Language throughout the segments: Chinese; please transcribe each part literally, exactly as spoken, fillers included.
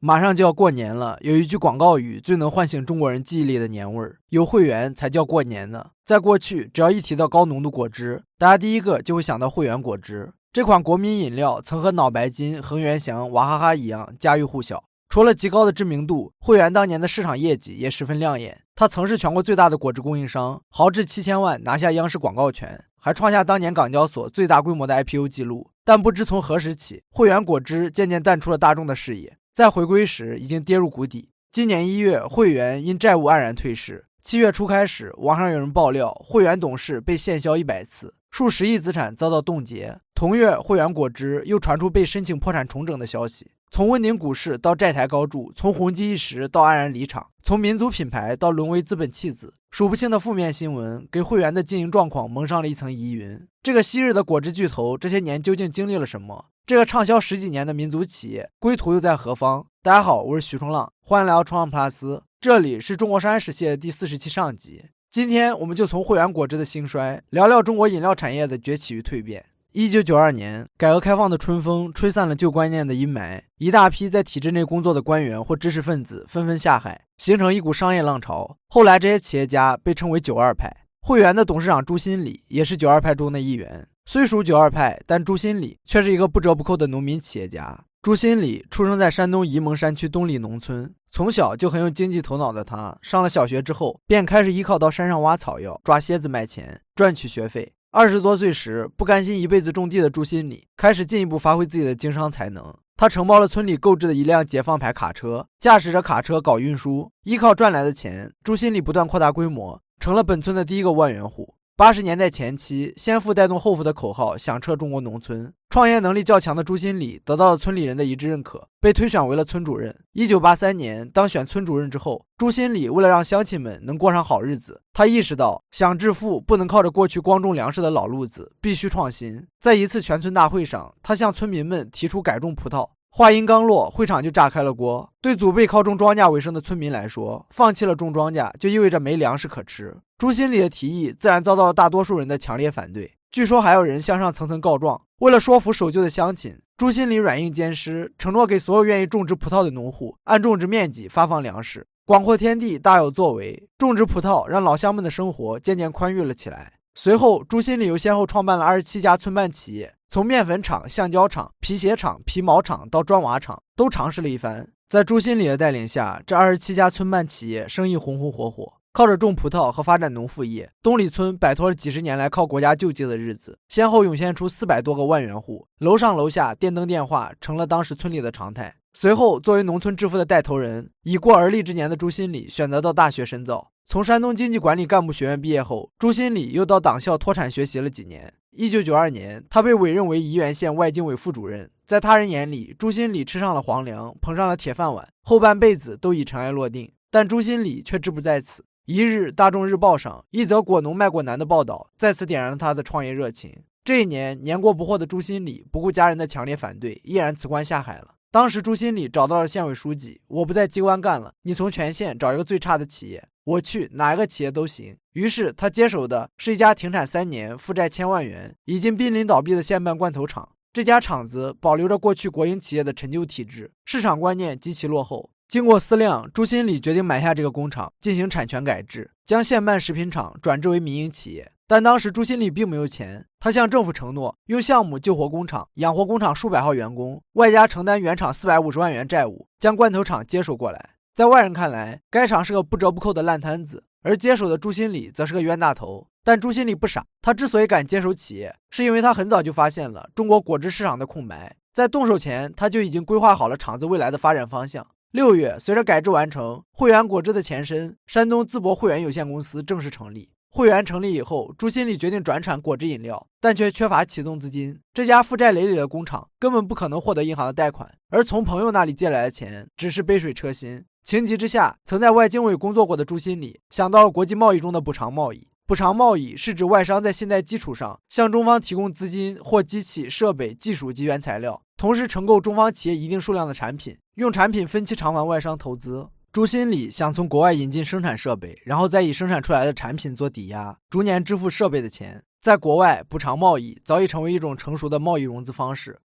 马上就要过年了，有一句广告语最能唤醒中国人记忆里的年味儿，有会员才叫过年呢。在过去，只要一提到高浓度果汁，大家第一个就会想到汇源果汁。这款国民饮料曾和脑白金、恒源祥、娃哈哈一样家喻户晓。除了极高的知名度，汇源当年的市场业绩也十分亮眼。它曾是全国最大的果汁供应商，豪掷七千万拿下央视广告权，还创下当年港交所最大规模的 I P O 记录。但不知从何时起，汇源果汁渐渐淡出了大众的视野。在回归时已经跌入谷底。今年一月，汇源因债务黯然退市。七月初开始，网上有人爆料，汇源董事被限销一百次，数十亿资产遭到冻结。同月，汇源果汁又传出被申请破产重整的消息。从问鼎股市到债台高筑，从红极一时到黯然离场，从民族品牌到沦为资本弃子，数不清的负面新闻给汇源的经营状况蒙上了一层疑云。这个昔日的果汁巨头这些年究竟经历了什么？这个畅销十几年的民族企业归途又在何方？大家好，我是徐冲浪，欢迎来到冲浪 plus， 这里是中国商业史系列第四十期上集。今天我们就从汇源果汁的兴衰聊聊中国饮料产业的崛起与蜕变。一九九二年，改革开放的春风吹散了旧观念的阴霾，一大批在体制内工作的官员或知识分子纷纷下海，形成一股商业浪潮。后来这些企业家被称为九二派。汇源的董事长朱新礼也是九二派中的一员。虽属九二派，但朱新礼却是一个不折不扣的农民企业家。朱新礼出生在山东沂蒙山区东里农村，从小就很有经济头脑的他，上了小学之后便开始依靠到山上挖草药、抓蝎子卖钱，赚取学费。二十多岁时，不甘心一辈子种地的朱新礼开始进一步发挥自己的经商才能。他承包了村里购置的一辆解放牌卡车，驾驶着卡车搞运输，依靠赚来的钱，朱新礼不断扩大规模，成了本村的第一个万元户。八十年代前期，先富带动后富的口号响彻中国农村。创业能力较强的朱新礼得到了村里人的一致认可，被推选为了村主任。一九八三年当选村主任之后，朱新礼为了让乡亲们能过上好日子，他意识到想致富不能靠着过去光种粮食的老路子，必须创新。在一次全村大会上，他向村民们提出改种葡萄。话音刚落，会场就炸开了锅。对祖辈靠种庄稼为生的村民来说，放弃了种庄稼就意味着没粮食可吃。朱新礼的提议自然遭到了大多数人的强烈反对，据说还有人向上层层告状。为了说服守旧的乡亲，朱新礼软硬兼施，承诺给所有愿意种植葡萄的农户按种植面积发放粮食。广阔天地大有作为，种植葡萄让老乡们的生活渐渐宽裕了起来。随后，朱新礼又先后创办了二十七家村办企业，从面粉厂、橡胶厂、皮鞋厂、皮毛厂到砖瓦厂，都尝试了一番。在朱新礼的带领下，这二十七家村办企业生意红红火火，靠着种葡萄和发展农副业，东里村摆脱了几十年来靠国家救济的日子，先后涌现出四百多个万元户，楼上楼下电灯电话成了当时村里的常态。随后，作为农村致富的带头人，已过而立之年的朱新礼选择到大学深造。从山东经济管理干部学院毕业后，朱新礼又到党校脱产学习了几年。一九九二年，他被委任为沂源县外经委副主任。在他人眼里，朱新礼吃上了皇粮，捧上了铁饭碗，后半辈子都已尘埃落定。但朱新礼却志不在此。一日，《大众日报》上一则果农卖果难的报道，再次点燃了他的创业热情。这一年，年过不惑的朱新礼不顾家人的强烈反对，毅然辞官下海了。当时朱新礼找到了县委书记，我不在机关干了，你从全县找一个最差的企业，我去，哪一个企业都行。于是他接手的是一家停产三年、负债千万元、已经濒临倒闭的县办罐头厂。这家厂子保留着过去国营企业的陈旧体制，市场观念极其落后。经过思量，朱新礼决定买下这个工厂，进行产权改制，将县办食品厂转制为民营企业。但当时朱新礼并没有钱，他向政府承诺用项目救活工厂，养活工厂数百号员工，外加承担原厂四百五十万元债务，将罐头厂接手过来。在外人看来，该厂是个不折不扣的烂摊子，而接手的朱新礼则是个冤大头。但朱新礼不傻，他之所以敢接手企业，是因为他很早就发现了中国果汁市场的空白，在动手前他就已经规划好了厂子未来的发展方向。六月，随着改制完成，汇源果汁的前身山东淄博汇源有限公司正式成立。汇源成立以后，朱新礼决定转产果汁饮料，但却缺乏启动资金。这家负债累累的工厂根本不可能获得银行的贷款，而从朋友那里借来的钱只是杯水车薪。情急之下，曾在外经委工作过的朱新礼想到了国际贸易中的补偿贸易。补偿贸易是指外商在信贷基础上向中方提供资金或机器、设备、技术及原材料，同时承购中方企业一定数量的产品，用产品分期偿还外商投资。朱新礼想从国外引进生产设备，然后再以生产出来的产品做抵押，逐年支付设备的钱。在国外，补偿贸易早已成为一种成熟的贸易融资方式。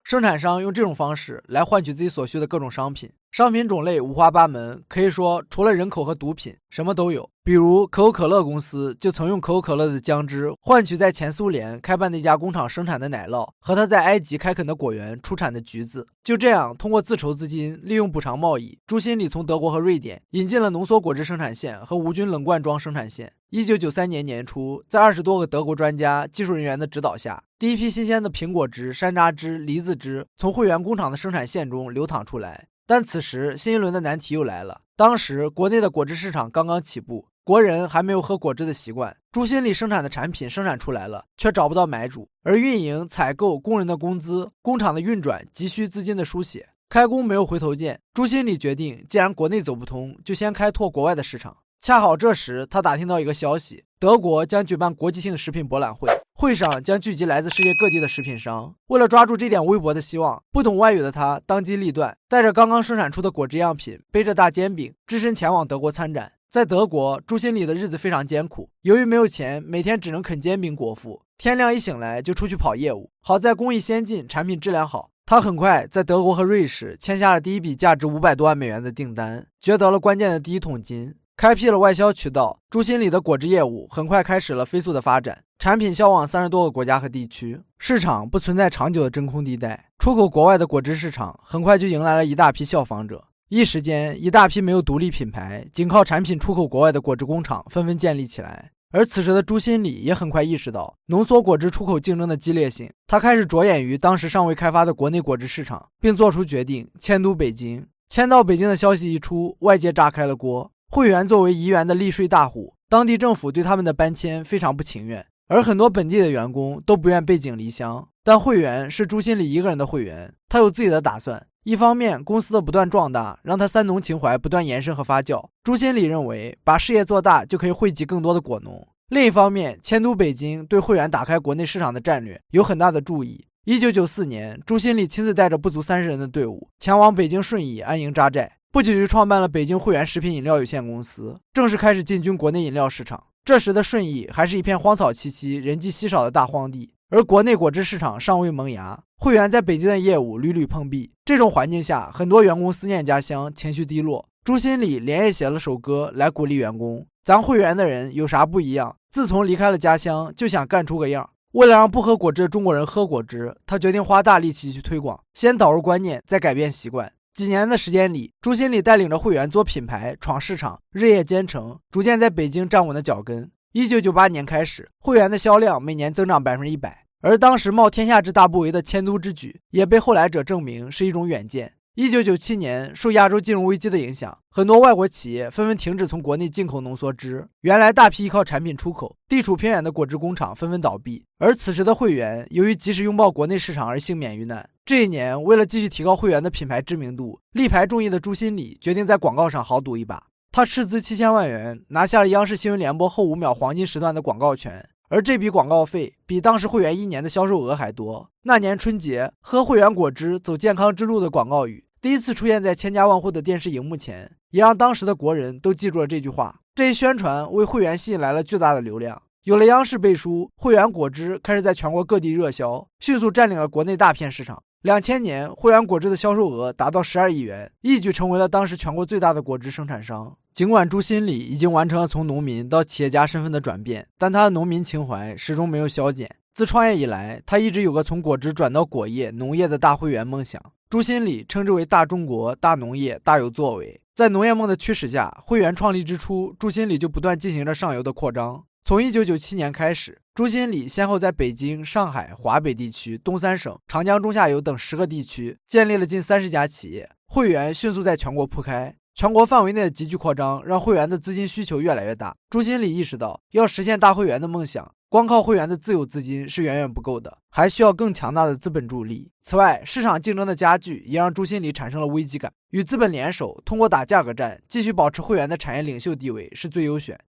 生产商用这种方式来换取自己所需的各种商品，商品种类五花八门，可以说除了人口和毒品，什么都有。比如可口可乐公司就曾用可口可乐的浆汁换取在前苏联开办的一家工厂生产的奶酪和他在埃及开垦的果园出产的橘子。就这样，通过自筹资金，利用补偿贸易，朱新礼从德国和瑞典引进了浓缩果汁生产线和无菌冷罐装生产线。一九九三年年初，在二十多个德国专家、技术人员的指导下，第一批新鲜的苹果汁、山楂汁、梨子汁从汇源工厂的生产线中流淌出来。但此时新一轮的难题又来了，当时国内的果汁市场刚刚起步，国人还没有喝果汁的习惯，朱新礼生产的产品生产出来了，却找不到买主，而运营、采购、工人的工资、工厂的运转急需资金的书写，开工没有回头箭。朱新礼决定，既然国内走不通，就先开拓国外的市场。恰好这时他打听到一个消息，德国将举办国际性食品博览会，会上将聚集来自世界各地的食品商。为了抓住这点微薄的希望，不懂外语的他当机立断，带着刚刚生产出的果汁样品，背着大煎饼，只身前往德国参展。在德国，朱新礼的日子非常艰苦，由于没有钱，每天只能啃煎饼果腹，天亮一醒来就出去跑业务。好在工艺先进，产品质量好，他很快在德国和瑞士签下了第一笔价值五百多万美元的订单，掘得了关键的第一桶金，开辟了外销渠道。朱新礼的果汁业务很快开始了飞速的发展，产品销往三十多个国家和地区，市场不存在长久的真空地带。出口国外的果汁市场很快就迎来了一大批效仿者，一时间一大批没有独立品牌，仅靠产品出口国外的果汁工厂纷纷建立起来。而此时的朱新礼也很快意识到浓缩果汁出口竞争的激烈性，他开始着眼于当时尚未开发的国内果汁市场，并做出决定迁都北京。迁到北京的消息一出，外界炸开了锅。汇源作为怡园的利税大户，当地政府对他们的搬迁非常不情愿，而很多本地的员工都不愿背井离乡。但汇源是朱新礼一个人的汇源，他有自己的打算。一方面，公司的不断壮大让他三农情怀不断延伸和发酵，朱新礼认为把事业做大就可以惠及更多的果农。另一方面，迁都北京对汇源打开国内市场的战略有很大的注意。一九九四年，朱新礼亲自带着不足三十人的队伍前往北京顺义安营扎寨，不久就创办了北京汇源食品饮料有限公司，正式开始进军国内饮料市场。这时的顺义还是一片荒草萋萋、人迹稀少的大荒地，而国内果汁市场尚未萌芽，汇源在北京的业务屡屡碰壁。这种环境下，很多员工思念家乡，情绪低落。朱新礼连夜写了首歌来鼓励员工：咱汇源的人有啥不一样？自从离开了家乡，就想干出个样。为了让不喝果汁的中国人喝果汁，他决定花大力气去推广，先导入观念，再改变习惯。几年的时间里，朱新礼带领着汇源做品牌、闯市场，日夜兼程，逐渐在北京站稳了脚跟。一九九八年开始，汇源的销量每年增长百分之一百，而当时冒天下之大不韪的迁都之举，也被后来者证明是一种远见。一九九七年，受亚洲金融危机的影响，很多外国企业纷纷停止从国内进口浓缩汁，原来大批依靠产品出口、地处偏远的果汁工厂纷纷倒闭。而此时的汇源由于及时拥抱国内市场而幸免于难。这一年，为了继续提高汇源的品牌知名度，力排众议的朱新礼决定在广告上豪赌一把。他斥资七千万元，拿下了央视新闻联播后五秒黄金时段的广告权，而这笔广告费比当时汇源一年的销售额还多。那年春节，喝汇源果汁走健康之路的广告语第一次出现在千家万户的电视荧幕前，也让当时的国人都记住了这句话。这一宣传为汇源吸引来了巨大的流量，有了央视背书，汇源果汁开始在全国各地热销，迅速占领了国内大片市场。两千年，汇源果汁的销售额达到十二亿元，一举成为了当时全国最大的果汁生产商。尽管朱新礼已经完成了从农民到企业家身份的转变，但他的农民情怀始终没有消减。自创业以来，他一直有个从果汁转到果业、农业的大汇源梦想。朱新礼称之为大中国、大农业、大有作为。在农业梦的驱使下，汇源创立之初，朱新礼就不断进行着上游的扩张。从一九九七年开始，朱新礼先后在北京、上海、华北地区、东三省、长江中下游等十个地区建立了近三十家企业，汇源迅速在全国铺开。全国范围内的急剧扩张让汇源的资金需求越来越大。朱新礼意识到，要实现大汇源的梦想，光靠汇源的自有资金是远远不够的，还需要更强大的资本助力。此外，市场竞争的加剧也让朱新礼产生了危机感。与资本联手，通过打价格战继续保持汇源的产业领袖地位是最优选。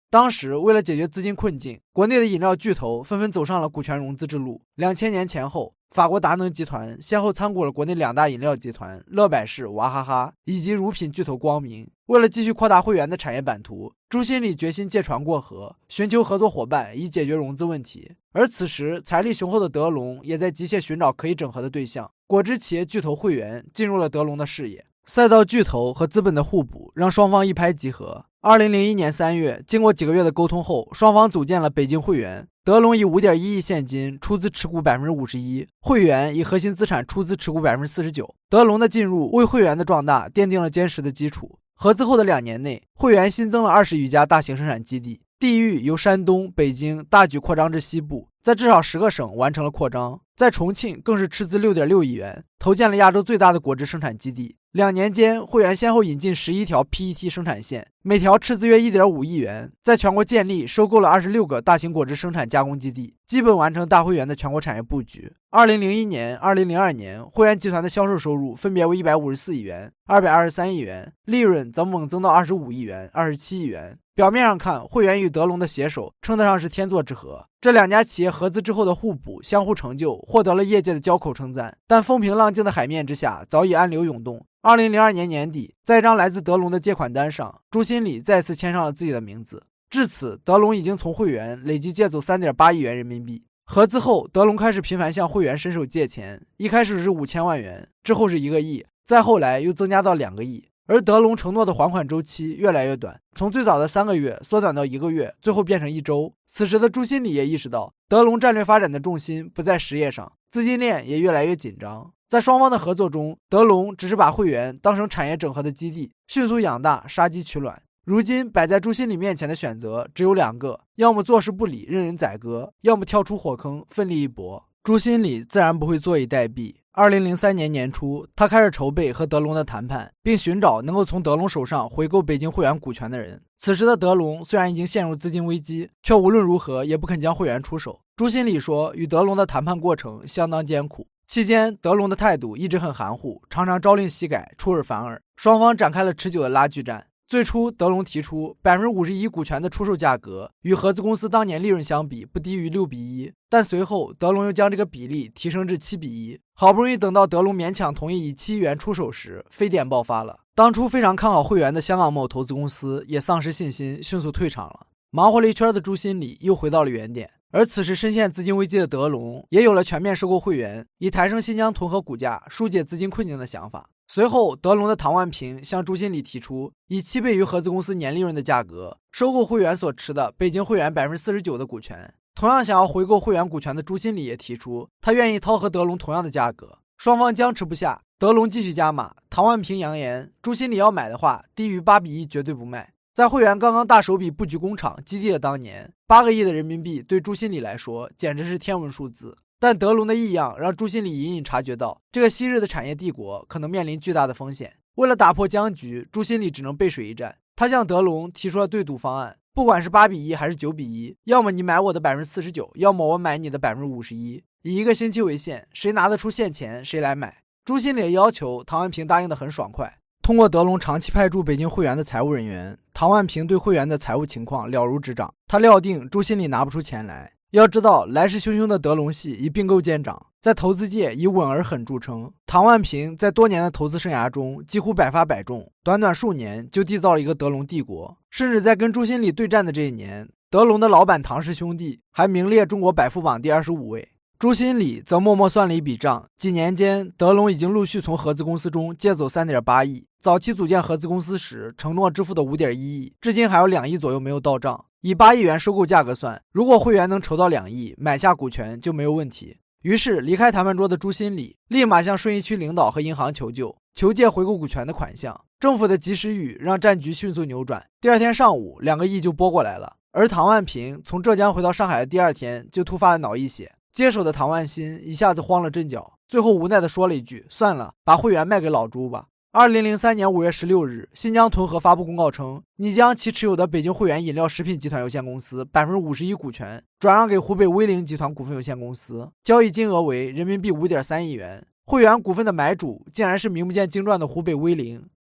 当时为了解决资金困境，国内的饮料巨头纷纷走上了股权融资之路。两千年前后，法国达能集团先后参股了国内两大饮料集团乐百氏、娃哈哈以及乳品巨头光明。为了继续扩大会员的产业版图，朱新礼决心借船过河，寻求合作伙伴以解决融资问题。而此时财力雄厚的德龙也在急切寻找可以整合的对象。果汁企业巨头汇源进入了德龙的视野。赛道巨头和资本的互补让双方一拍即合。二零零一年三月，经过几个月的沟通后，双方组建了北京汇源。德龙以 五点一亿现金出资持股 百分之五十一， 汇源以核心资产出资持股 百分之四十九。 德龙的进入为汇源的壮大奠定了坚实的基础。合资后的两年内，汇源新增了二十余家大型生产基地，地域由山东、北京大举扩张至西部，在至少十个省完成了扩张。在重庆更是斥资 六点六亿元，投建了亚洲最大的果汁生产基地。两年间，汇源先后引进十一条 P E T 生产线，每条斥资约 一点五亿元，在全国建立、收购了二十六个大型果汁生产加工基地，基本完成大汇源的全国产业布局。二零零一年、二零零二年，汇源集团的销售收入分别为一百五十四亿元、二百二十三亿元，利润则猛增到二十五亿元、二十七亿元。表面上看，汇源与德龙的携手称得上是天作之合。这两家企业合资之后的互补、相互成就，获得了业界的交口称赞。但风平浪静的海面之下，早已暗流涌动。二零零二年年底，在一张来自德龙的借款单上，朱新礼再次签上了自己的名字。至此，德龙已经从汇源累计借走 三点八亿元人民币。合资后，德龙开始频繁向汇源伸手借钱，一开始是五千万元，之后是一个亿，再后来又增加到两个亿。而德龙承诺的还款周期越来越短，从最早的三个月缩短到一个月，最后变成一周。此时的朱新礼也意识到，德龙战略发展的重心不在实业上，资金链也越来越紧张。在双方的合作中，德龙只是把汇源当成产业整合的基地，迅速养大，杀鸡取卵。如今摆在朱新礼面前的选择只有两个，要么坐视不理任人宰割，要么跳出火坑奋力一搏。朱新礼自然不会坐以待毙。二零零三年年初，他开始筹备和德龙的谈判，并寻找能够从德龙手上回购北京汇源股权的人。此时的德龙虽然已经陷入资金危机，却无论如何也不肯将汇源出手。朱新礼说，与德龙的谈判过程相当艰苦，期间德龙的态度一直很含糊，常常朝令夕改，出尔反尔，双方展开了持久的拉锯战。最初，德龙提出 百分之五十一 股权的出售价格与合资公司当年利润相比不低于六比一，但随后德龙又将这个比例提升至七比一。好不容易等到德龙勉强同意以七亿元出手时，非典爆发了。当初非常看好汇源的香港某投资公司也丧失信心，迅速退场了。忙活了一圈的朱新礼又回到了原点。而此时深陷资金危机的德龙也有了全面收购汇源，以抬升新疆屯河股价、疏解资金困境的想法。随后，德龙的唐万平向朱新礼提出以七倍于合资公司年利润的价格收购汇源所持的北京汇源 百分之四十九 的股权。同样想要回购汇源股权的朱新礼也提出，他愿意掏和德龙同样的价格。双方僵持不下，德龙继续加码。唐万平扬言，朱新礼要买的话，低于八比一绝对不卖。在汇源刚刚大手笔布局工厂基地的当年，八个亿的人民币对朱新礼来说简直是天文数字。但德龙的异样让朱新礼隐隐察觉到，这个昔日的产业帝国可能面临巨大的风险。为了打破僵局，朱新礼只能背水一战。他向德龙提出了对赌方案，不管是八比一还是九比一，要么你买我的 百分之四十九， 要么我买你的 百分之五十一， 以一个星期为限，谁拿得出现钱谁来买。朱新礼的要求唐万平答应得很爽快。通过德龙长期派驻北京汇源的财务人员，唐万平对汇源的财务情况了如指掌。他料定朱新礼拿不出钱来。要知道，来势汹汹的德龙系以并购见长，在投资界以稳而狠著称。唐万平在多年的投资生涯中几乎百发百中，短短数年就缔造了一个德龙帝国。甚至在跟朱新礼对战的这一年，德龙的老板唐氏兄弟还名列中国百富榜第二十五位。朱新礼则默默算了一笔账，几年间德龙已经陆续从合资公司中借走 三点八亿，早期组建合资公司时承诺支付的 五点一亿，至今还有两亿左右没有到账。以八亿元收购价格算，如果汇源能筹到两亿，买下股权就没有问题。于是离开谈判桌的朱新礼立马向顺义区领导和银行求救，求借回购股权的款项。政府的及时雨让战局迅速扭转，第二天上午两个亿就拨过来了。而唐万平从浙江回到上海的第二天就突发了脑溢血，接手的唐万新一下子慌了阵脚，最后无奈地说了一句，算了，把汇源卖给老朱吧。二零零三年五月十六日，新疆屯河发布公告称，拟将其持有的北京汇源饮料食品集团有限公司 百分之五十一 股权转让给湖北威灵集团股份有限公司，交易金额为人民币 五点三亿元。汇源股份的买主竟然是名不见经传的湖北威灵。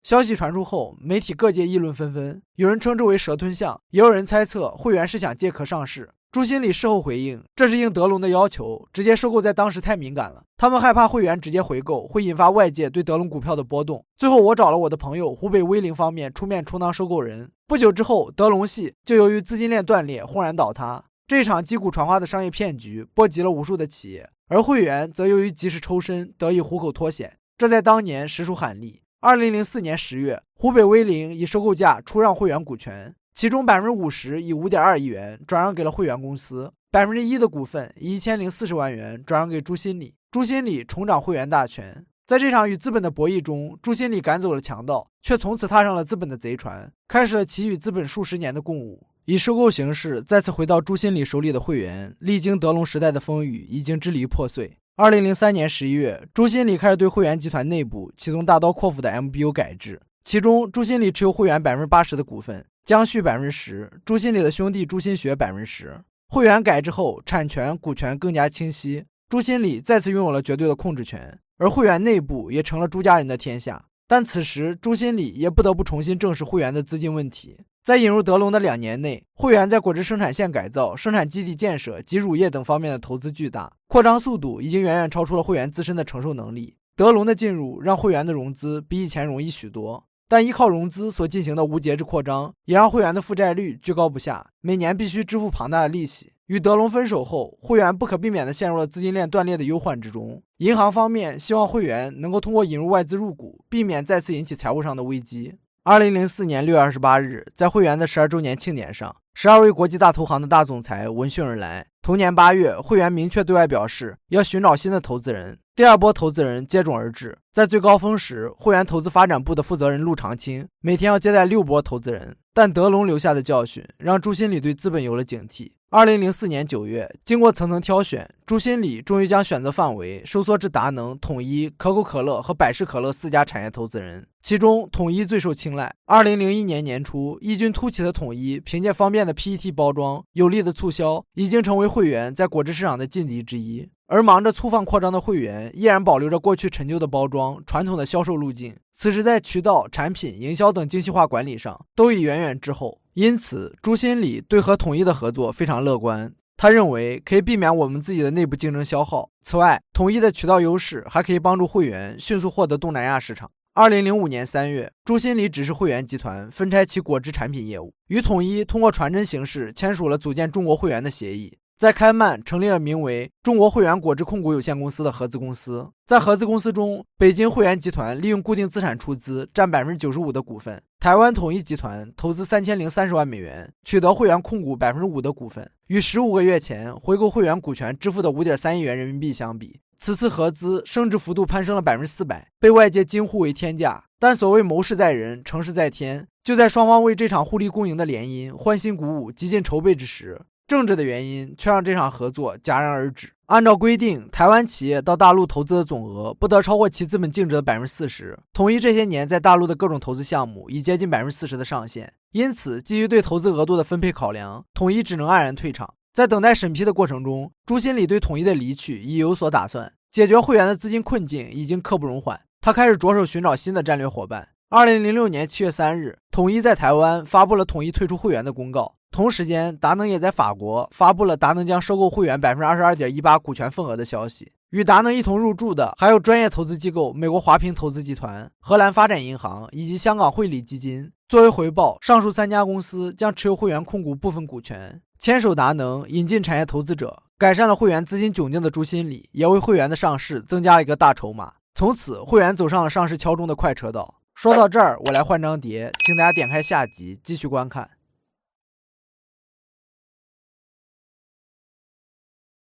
消息传出后，媒体各界议论纷纷，有人称之为蛇吞象，也有人猜测会员是想借壳上市。朱新礼事后回应，这是应德龙的要求，直接收购在当时太敏感了，他们害怕会员直接回购会引发外界对德龙股票的波动。最后我找了我的朋友湖北威凌方面出面充当收购人。不久之后，德龙系就由于资金链断裂轰然倒塌。这场击鼓传花的商业骗局波及了无数的企业，而会员则由于及时抽身得以虎口脱险，这在当年实属罕例。二零零四年十月，湖北威凌以收购价出让会员股权，其中 百分之五十 以 五点二亿元转让给了会员公司， 百分之一 的股份以一千零四十万元转让给朱新礼，朱新礼重掌会员大权。在这场与资本的博弈中，朱新礼赶走了强盗，却从此踏上了资本的贼船，开始了其与资本数十年的共舞。以收购形式再次回到朱新礼手里的会员，历经德龙时代的风雨，已经支离破碎。二零零三年十一月，朱新礼开始对会员集团内部启动大刀阔斧的 M B O 改制，其中朱新礼持有会员 百分之八十 的股份，江旭 百分之十， 朱新礼的兄弟朱新学 百分之十。 会员改制后，产权股权更加清晰，朱新礼再次拥有了绝对的控制权，而会员内部也成了朱家人的天下。但此时朱新礼也不得不重新正视会员的资金问题。在引入德龙的两年内，会员在果汁生产线改造、生产基地建设及乳业等方面的投资巨大，扩张速度已经远远超出了会员自身的承受能力。德龙的进入让会员的融资比以前容易许多，但依靠融资所进行的无节制扩张，也让会员的负债率居高不下，每年必须支付庞大的利息。与德龙分手后，会员不可避免地陷入了资金链断裂的忧患之中。银行方面希望会员能够通过引入外资入股，避免再次引起财务上的危机。二零零四年六月二十八日，在会员的十二周年庆典上，十二位国际大投行的大总裁闻讯而来。同年八月，会员明确对外表示要寻找新的投资人，第二波投资人接踵而至。在最高峰时，会员投资发展部的负责人陆长青每天要接待六波投资人，但德龙留下的教训让朱新礼对资本有了警惕。二零零四年九月，经过层层挑选，朱新礼终于将选择范围收缩至达能、统一、可口可乐和百事可乐四家产业投资人，其中统一最受青睐。二零零一年年初，异军突起的统一凭借方便的 P E T 包装、有力的促销，已经成为会员在果汁市场的劲敌之一。而忙着粗放扩张的会员依然保留着过去陈旧的包装、传统的销售路径，此时在渠道、产品、营销等精细化管理上都已远远滞后。因此朱新礼对和统一的合作非常乐观，他认为可以避免我们自己的内部竞争消耗。此外，统一的渠道优势还可以帮助会员迅速获得东南亚市场。二零零五年三月，朱新礼指示会员集团分拆其果汁产品业务，与统一通过传真形式签署了组建中国会员的协议。在开曼成立了名为中国会员果汁控股有限公司的合资公司，在合资公司中，北京会员集团利用固定资产出资占 百分之九十五 的股份，台湾统一集团投资三千零三十万美元，取得会员控股 百分之五 的股份，与十五个月前回购会员股权支付的 五点三亿元人民币相比，此次合资升值幅度攀升了 百分之四百， 被外界惊呼为天价。但所谓谋事在人，成事在天，就在双方为这场互利共赢的联姻欢欣鼓舞、极尽筹备之时，政治的原因却让这场合作戛然而止。按照规定，台湾企业到大陆投资的总额不得超过其资本净值的 百分之四十， 统一这些年在大陆的各种投资项目已接近 百分之四十 的上限，因此基于对投资额度的分配考量，统一只能黯然退场。在等待审批的过程中，朱新礼对统一的离去已有所打算，解决会员的资金困境已经刻不容缓，他开始着手寻找新的战略伙伴。二零零六年七月三日，统一在台湾发布了统一退出会员的公告。同时间，达能也在法国发布了达能将收购会员 百分之二十二点一八 股权份额的消息。与达能一同入驻的还有专业投资机构美国华平投资集团、荷兰发展银行以及香港汇理基金。作为回报，上述三家公司将持有会员控股部分股权，牵手达能，引进产业投资者，改善了会员资金窘境的朱新礼，也为会员的上市增加了一个大筹码。从此，会员走上了上市敲钟的快车道。说到这儿，我来换张碟，请大家点开下集继续观看。